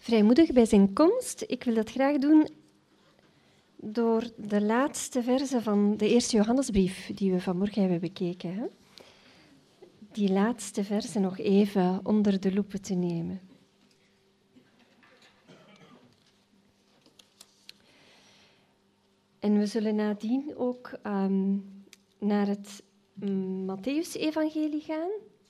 vrijmoedig bij zijn komst. Ik wil dat graag doen door de laatste verse van de eerste Johannesbrief die we vanmorgen hebben bekeken. Hè? Die laatste verse nog even onder de loep te nemen. En we zullen nadien ook naar het Mattheüs-evangelie gaan.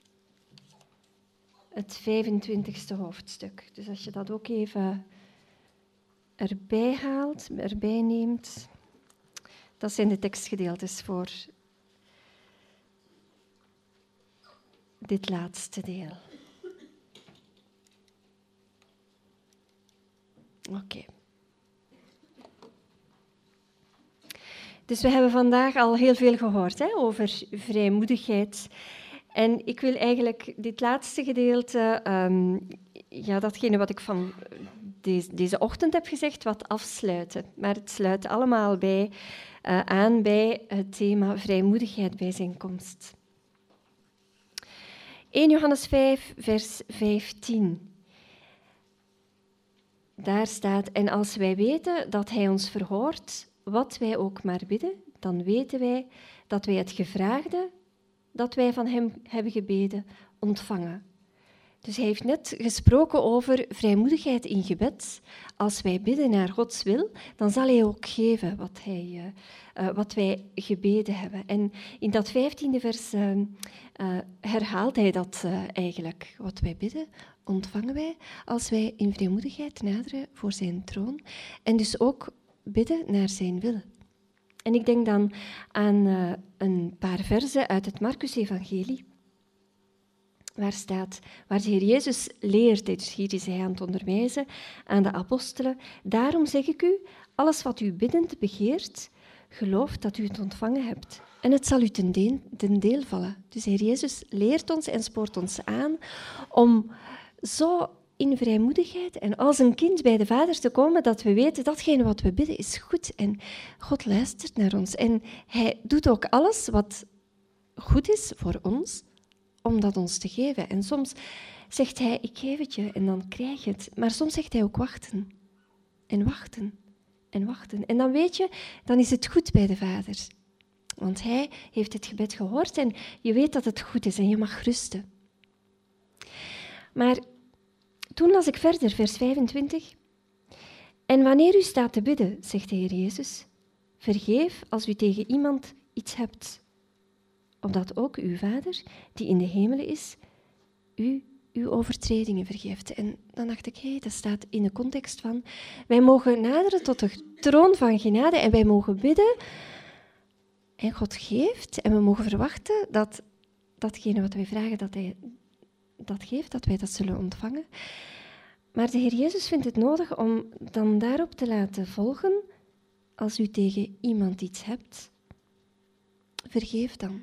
Het 25e hoofdstuk. Dus als je dat ook even erbij haalt, erbij neemt. Dat zijn de tekstgedeeltes voor dit laatste deel. Oké. Dus we hebben vandaag al heel veel gehoord over vrijmoedigheid. En ik wil eigenlijk dit laatste gedeelte, datgene wat ik van deze ochtend heb gezegd, wat afsluiten. Maar het sluit allemaal aan bij het thema vrijmoedigheid bij zijn komst. 1 Johannes 5, vers 15. Daar staat, en als wij weten dat hij ons verhoort, wat wij ook maar bidden, dan weten wij dat wij het gevraagde dat wij van hem hebben gebeden, ontvangen. Dus hij heeft net gesproken over vrijmoedigheid in gebed. Als wij bidden naar Gods wil, dan zal hij ook geven wat wij gebeden hebben. En in dat 15e vers herhaalt hij dat eigenlijk. Wat wij bidden, ontvangen wij als wij in vrijmoedigheid naderen voor zijn troon. En dus ook bidden naar zijn wil. En ik denk dan aan een paar verzen uit het Marcus-evangelie, waar de Heer Jezus leert, dus hier is hij aan het onderwijzen aan de apostelen, daarom zeg ik u, alles wat u biddend begeert, geloof dat u het ontvangen hebt. En het zal u ten deel vallen. Dus de Heer Jezus leert ons en spoort ons aan om zo in vrijmoedigheid en als een kind bij de Vader te komen, dat we weten datgene wat we bidden is goed en God luistert naar ons. En hij doet ook alles wat goed is voor ons, om dat ons te geven. En soms zegt hij, ik geef het je en dan krijg je het. Maar soms zegt hij ook wachten en wachten en wachten. En dan weet je, dan is het goed bij de Vader. Want hij heeft het gebed gehoord en je weet dat het goed is en je mag rusten. Maar toen las ik verder, vers 25. En wanneer u staat te bidden, zegt de Heer Jezus, vergeef als u tegen iemand iets hebt, opdat ook uw Vader, die in de hemelen is, u uw overtredingen vergeeft. En dan dacht ik, dat staat in de context van, wij mogen naderen tot de troon van genade en wij mogen bidden en God geeft en we mogen verwachten dat datgene wat wij vragen, dat hij dat geeft, dat wij dat zullen ontvangen. Maar de Heer Jezus vindt het nodig om dan daarop te laten volgen, als u tegen iemand iets hebt, vergeef dan.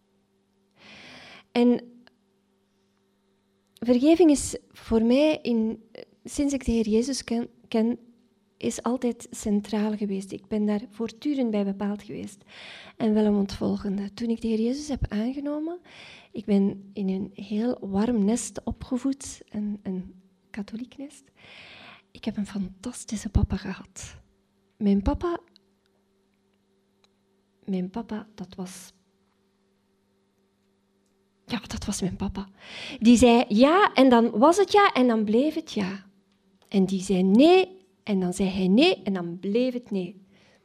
En vergeving is voor mij, sinds ik de Heer Jezus ken, is altijd centraal geweest. Ik ben daar voortdurend bij bepaald geweest. En wel om het volgende. Toen ik de Heer Jezus heb aangenomen, ik ben in een heel warm nest opgevoed, een katholiek nest. Ik heb een fantastische papa gehad. Mijn papa, dat was mijn papa. Die zei ja en dan was het ja en dan bleef het ja. En die zei nee en dan zei hij nee en dan bleef het nee.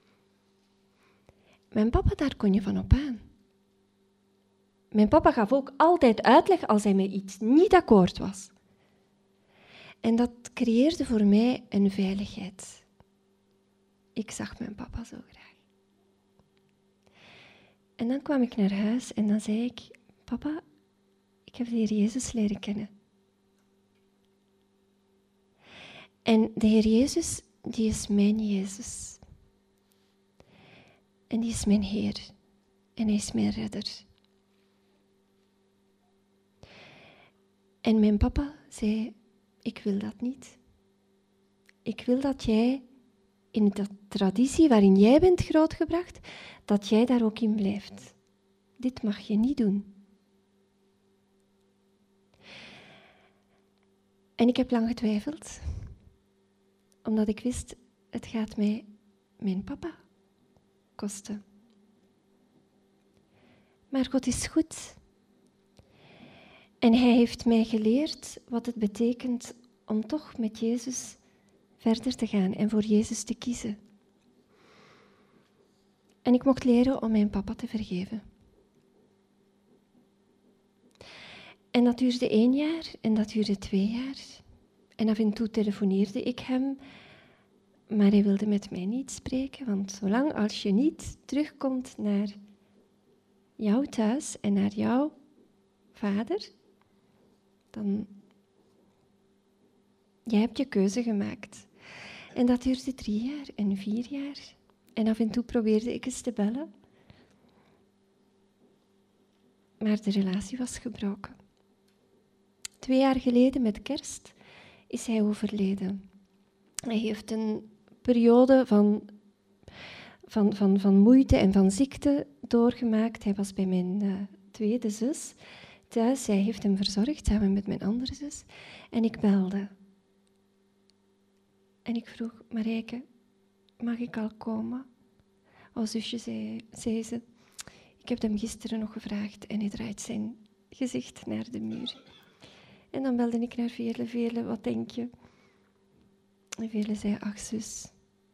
Mijn papa, daar kon je van op aan. Mijn papa gaf ook altijd uitleg als hij met iets niet akkoord was. En dat creëerde voor mij een veiligheid. Ik zag mijn papa zo graag. En dan kwam ik naar huis en dan zei ik, papa, ik heb de Heer Jezus leren kennen. En de Heer Jezus, die is mijn Jezus. En die is mijn Heer. En hij is mijn redder. En mijn papa zei, ik wil dat niet. Ik wil dat jij in de traditie waarin jij bent grootgebracht, dat jij daar ook in blijft. Dit mag je niet doen. En ik heb lang getwijfeld. omdat ik wist, het gaat mij mijn papa kosten. Maar God is goed. En hij heeft mij geleerd wat het betekent om toch met Jezus verder te gaan en voor Jezus te kiezen. En ik mocht leren om mijn papa te vergeven. En dat duurde 1 jaar en dat duurde 2 jaar. En af en toe telefoneerde ik hem, maar hij wilde met mij niet spreken, want zolang als je niet terugkomt naar jouw thuis en naar jouw vader, dan jij hebt je keuze gemaakt. En dat duurde 3 jaar en 4 jaar. En af en toe probeerde ik eens te bellen. Maar de relatie was gebroken. 2 jaar geleden met kerst is hij overleden. Hij heeft een periode van moeite en van ziekte doorgemaakt. Hij was bij mijn tweede zus thuis. Zij heeft hem verzorgd samen met mijn andere zus. En ik belde. En ik vroeg, Marijke, mag ik al komen? Oh, zusje, zei ze. Ik heb hem gisteren nog gevraagd en hij draait zijn gezicht naar de muur. En dan belde ik naar Veerle, wat denk je? En Veerle zei, ach zus.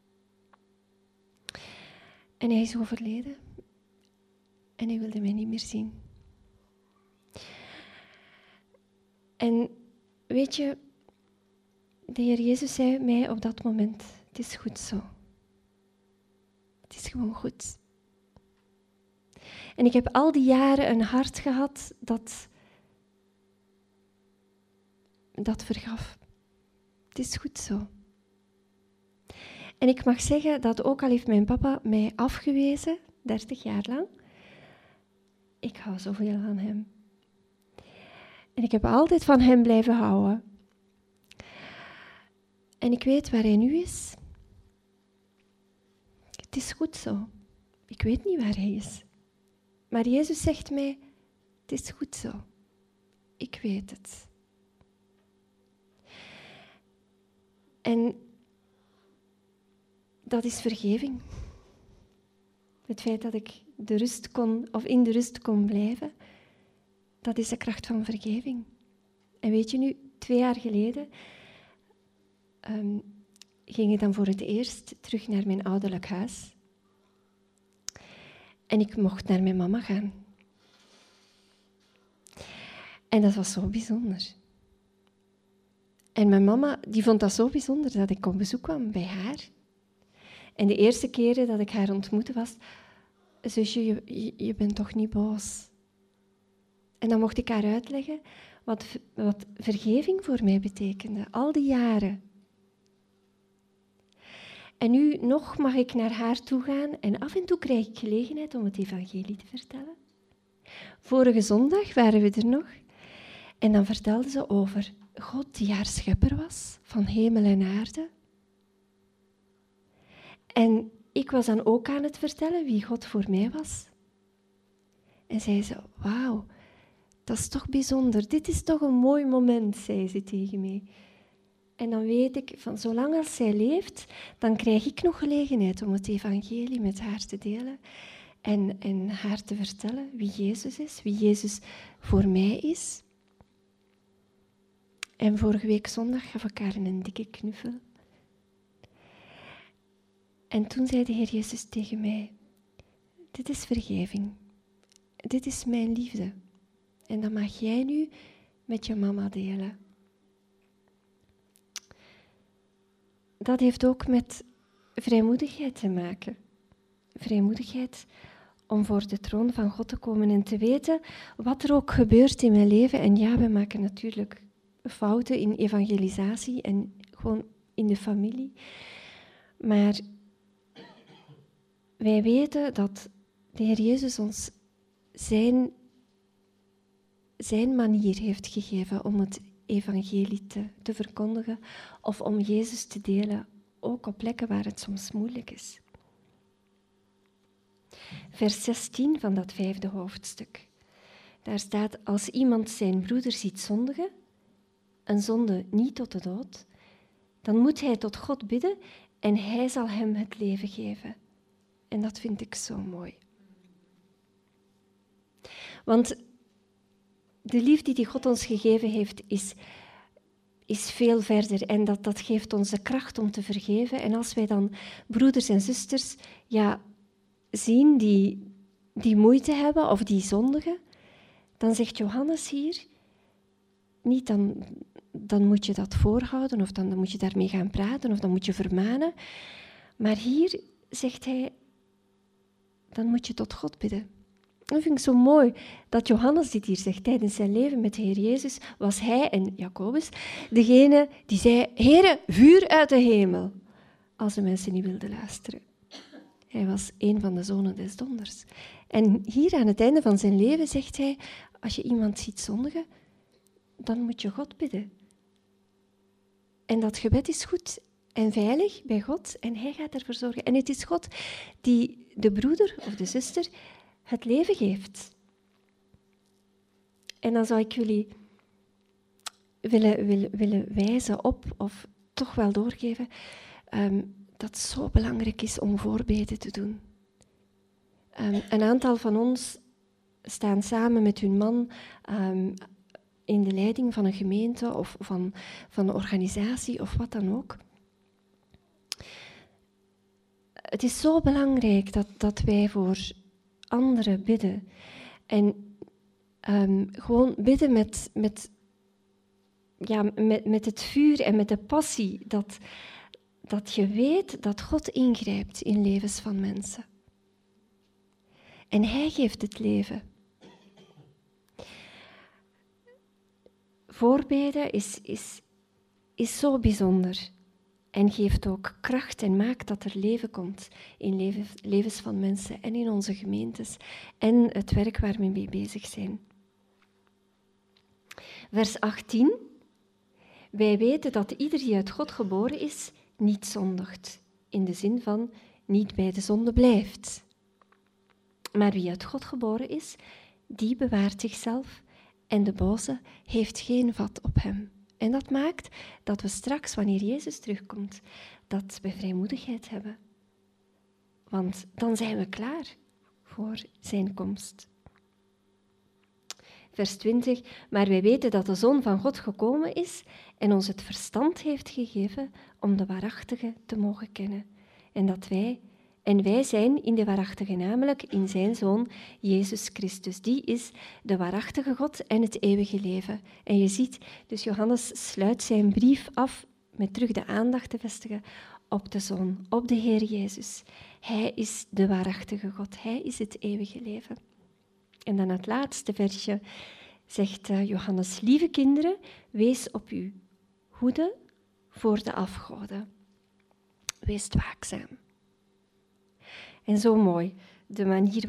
En hij is overleden. En hij wilde mij niet meer zien. En weet je, de Heer Jezus zei mij op dat moment, het is goed zo. Het is gewoon goed. En ik heb al die jaren een hart gehad dat vergaf. Het is goed zo. En ik mag zeggen dat ook al heeft mijn papa mij afgewezen, 30 jaar lang, ik hou zoveel van hem. En ik heb altijd van hem blijven houden. En ik weet waar hij nu is. Het is goed zo. Ik weet niet waar hij is. Maar Jezus zegt mij, het is goed zo. Ik weet het. En dat is vergeving. Het feit dat ik in de rust kon blijven, dat is de kracht van vergeving. En weet je nu, 2 jaar geleden ging ik dan voor het eerst terug naar mijn ouderlijk huis. En ik mocht naar mijn mama gaan. En dat was zo bijzonder. En mijn mama die vond dat zo bijzonder dat ik op bezoek kwam bij haar. En de eerste keren dat ik haar ontmoette was, zusje, je bent toch niet boos? En dan mocht ik haar uitleggen wat vergeving voor mij betekende, al die jaren. En nu nog mag ik naar haar toe gaan en af en toe krijg ik gelegenheid om het evangelie te vertellen. Vorige zondag waren we er nog en dan vertelde ze over God die haar schepper was van hemel en aarde. En ik was dan ook aan het vertellen wie God voor mij was. En zei ze, wauw, dat is toch bijzonder. Dit is toch een mooi moment, zei ze tegen mij. En dan weet ik, van zolang als zij leeft, dan krijg ik nog gelegenheid om het evangelie met haar te delen. En haar te vertellen wie Jezus is, wie Jezus voor mij is. En vorige week zondag gaf ik haar een dikke knuffel. En toen zei de Heer Jezus tegen mij, dit is vergeving. Dit is mijn liefde. En dat mag jij nu met je mama delen. Dat heeft ook met vrijmoedigheid te maken. Vrijmoedigheid om voor de troon van God te komen en te weten wat er ook gebeurt in mijn leven. En ja, we maken natuurlijk fouten in evangelisatie en gewoon in de familie. Maar wij weten dat de Heer Jezus ons zijn manier heeft gegeven om het evangelie te verkondigen of om Jezus te delen, ook op plekken waar het soms moeilijk is. Vers 16 van dat 5e hoofdstuk. Daar staat, als iemand zijn broeder ziet zondigen, een zonde niet tot de dood, dan moet hij tot God bidden en hij zal hem het leven geven. En dat vind ik zo mooi. Want de liefde die God ons gegeven heeft, is veel verder. En dat geeft ons de kracht om te vergeven. En als wij dan broeders en zusters zien die moeite hebben of die zondigen, dan zegt Johannes hier, niet dan moet je dat voorhouden of dan moet je daarmee gaan praten of dan moet je vermanen. Maar hier zegt hij, dan moet je tot God bidden. Dat vind ik zo mooi dat Johannes dit hier zegt. Tijdens zijn leven met de Heer Jezus was hij en Jacobus degene die zei, Heere, vuur uit de hemel, als de mensen niet wilden luisteren. Hij was een van de zonen des donders. En hier aan het einde van zijn leven zegt hij, als je iemand ziet zondigen, dan moet je God bidden. En dat gebed is goed en veilig bij God en hij gaat ervoor zorgen. En het is God die de broeder of de zuster het leven geeft. En dan zou ik jullie willen wijzen op, of toch wel doorgeven, dat het zo belangrijk is om voorbeden te doen. Een aantal van ons staan samen met hun man in de leiding van een gemeente of van een organisatie of wat dan ook. Het is zo belangrijk dat wij voor anderen bidden. En gewoon bidden met het vuur en met de passie dat je weet dat God ingrijpt in levens van mensen. En hij geeft het leven. Voorbeden is zo bijzonder en geeft ook kracht en maakt dat er leven komt in levens van mensen en in onze gemeentes en het werk waar we mee bezig zijn. Vers 18. Wij weten dat ieder die uit God geboren is, niet zondigt, in de zin van niet bij de zonde blijft. Maar wie uit God geboren is, die bewaart zichzelf en de boze heeft geen vat op hem. En dat maakt dat we straks, wanneer Jezus terugkomt, dat we vrijmoedigheid hebben. Want dan zijn we klaar voor zijn komst. Vers 20. Maar wij weten dat de Zoon van God gekomen is en ons het verstand heeft gegeven om de waarachtige te mogen kennen. En wij zijn in de waarachtige, namelijk in zijn Zoon, Jezus Christus. Die is de waarachtige God en het eeuwige leven. En je ziet, dus Johannes sluit zijn brief af met terug de aandacht te vestigen op de Zoon, op de Heer Jezus. Hij is de waarachtige God, hij is het eeuwige leven. En dan het laatste versje zegt Johannes, lieve kinderen, wees op uw hoede voor de afgoden. Wees waakzaam. En zo mooi, de manier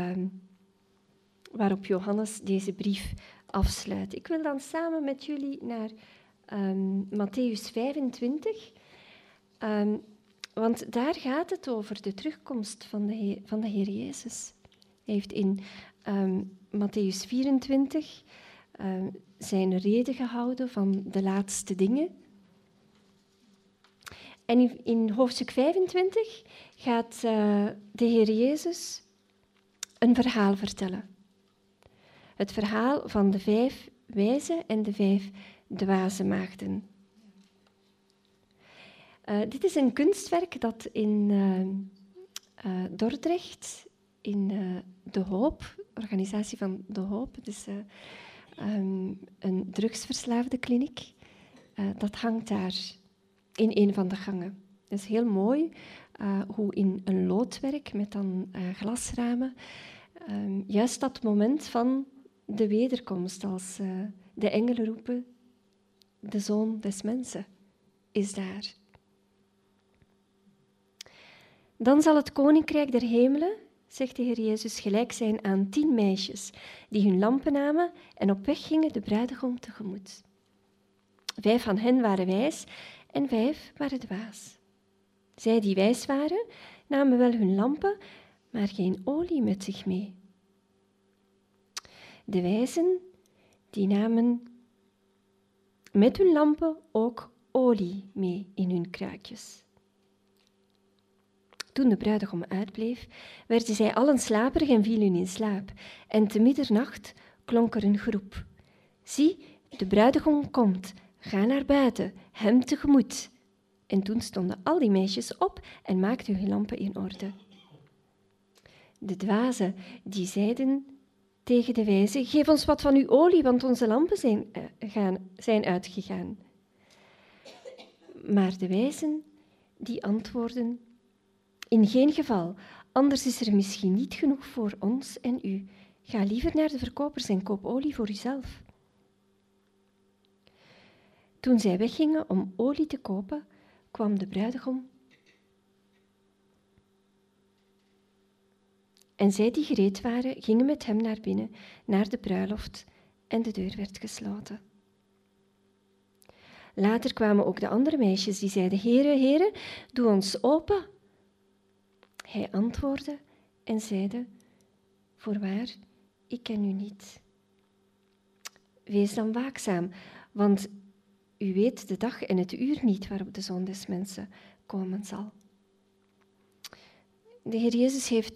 waarop Johannes deze brief afsluit. Ik wil dan samen met jullie naar Mattheüs 25, want daar gaat het over de terugkomst van de Heer Jezus. Hij heeft in Mattheüs 24 zijn reden gehouden van de laatste dingen. En in hoofdstuk 25 gaat de Heer Jezus een verhaal vertellen. Het verhaal van de 5 wijze en de 5 dwaze maagden. Dit is een kunstwerk dat in Dordrecht, in De Hoop, organisatie van De Hoop, dus een drugsverslaafde kliniek, dat hangt daar in een van de gangen. Dat is heel mooi, hoe in een loodwerk met dan glasramen, juist dat moment van de wederkomst, als de engelen roepen, de Zoon des Mensen is daar. Dan zal het koninkrijk der hemelen, zegt de Heer Jezus, gelijk zijn aan 10 meisjes die hun lampen namen en op weg gingen de bruidegom tegemoet. 5 van hen waren wijs en 5 waren dwaas. Zij die wijs waren, namen wel hun lampen, maar geen olie met zich mee. De wijzen, die namen met hun lampen ook olie mee in hun kruikjes. Toen de bruidegom uitbleef, werden zij allen slaperig en vielen in slaap. En te middernacht klonk er een geroep. Zie, de bruidegom komt, ga naar buiten, hem tegemoet. En toen stonden al die meisjes op en maakten hun lampen in orde. De dwazen, die zeiden tegen de wijzen, geef ons wat van uw olie, want onze lampen zijn uitgegaan. Maar de wijzen, die antwoorden, in geen geval, anders is er misschien niet genoeg voor ons en u. Ga liever naar de verkopers en koop olie voor uzelf. Toen zij weggingen om olie te kopen, kwam de bruidegom. En zij die gereed waren, gingen met hem naar binnen, naar de bruiloft, en de deur werd gesloten. Later kwamen ook de andere meisjes, die zeiden, Heere, Heere, doe ons open. Hij antwoordde en zeide, voorwaar, ik ken u niet. Wees dan waakzaam, want u weet de dag en het uur niet waarop de Zoon des Mensen komen zal. De Heer Jezus heeft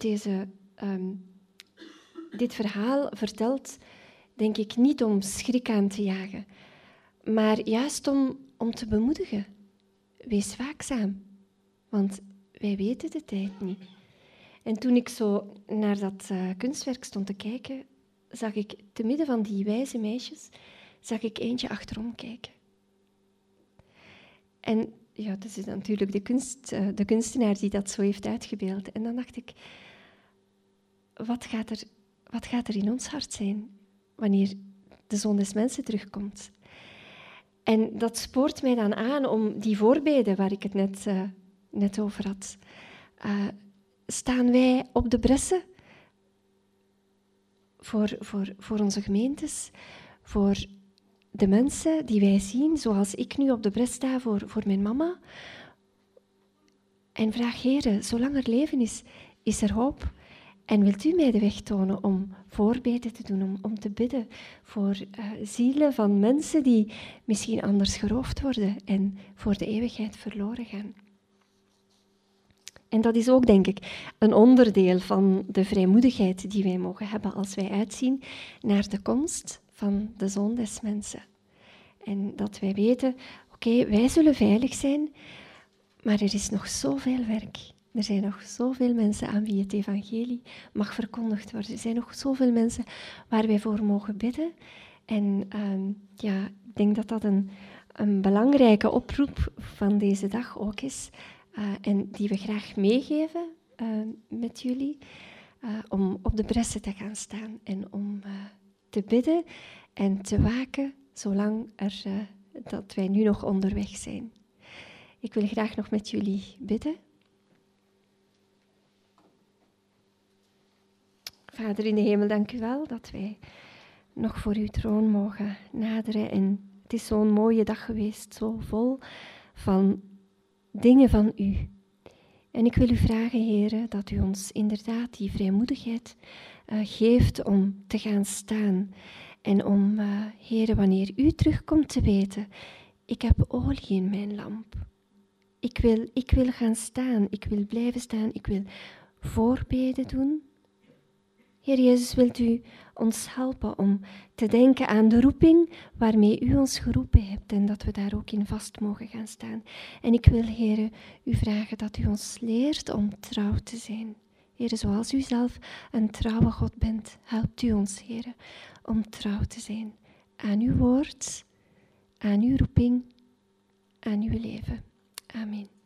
dit verhaal verteld, denk ik, niet om schrik aan te jagen, maar juist om te bemoedigen. Wees waakzaam, want wij weten de tijd niet. En toen ik zo naar dat kunstwerk stond te kijken, zag ik te midden van die wijze meisjes, zag ik eentje achterom kijken. En ja, dat is natuurlijk de kunstenaar die dat zo heeft uitgebeeld. En dan dacht ik, wat gaat er in ons hart zijn wanneer de Zoon des Mensen terugkomt? En dat spoort mij dan aan om die voorbeden waar ik het net over had. Staan wij op de bressen voor onze gemeentes, voor de mensen die wij zien, zoals ik nu op de bres sta voor mijn mama? En vraag, Heere, zolang er leven is er hoop. En wilt u mij de weg tonen om voorbeden te doen, om te bidden voor zielen van mensen die misschien anders geroofd worden en voor de eeuwigheid verloren gaan? En dat is ook, denk ik, een onderdeel van de vrijmoedigheid die wij mogen hebben als wij uitzien naar de komst van de Zoon des Mensen. En dat wij weten, oké, wij zullen veilig zijn, maar er is nog zoveel werk. Er zijn nog zoveel mensen aan wie het evangelie mag verkondigd worden. Er zijn nog zoveel mensen waar wij voor mogen bidden. En ik denk dat dat een belangrijke oproep van deze dag ook is. En die we graag meegeven met jullie. Om op de bressen te gaan staan en om te bidden en te waken zolang dat wij nu nog onderweg zijn. Ik wil graag nog met jullie bidden. Vader in de hemel, dank u wel dat wij nog voor uw troon mogen naderen. En het is zo'n mooie dag geweest, zo vol van dingen van u. En ik wil u vragen, Heere, dat u ons inderdaad die vrijmoedigheid geeft om te gaan staan. En om, Heere, wanneer u terugkomt te weten, ik heb olie in mijn lamp. Ik wil gaan staan, ik wil blijven staan, ik wil voorbeden doen. Heer Jezus, wilt u ons helpen om te denken aan de roeping waarmee u ons geroepen hebt en dat we daar ook in vast mogen gaan staan. En ik wil, Heer, u vragen dat u ons leert om trouw te zijn. Heer, zoals u zelf een trouwe God bent, helpt u ons, Heer, om trouw te zijn aan uw woord, aan uw roeping, aan uw leven. Amen.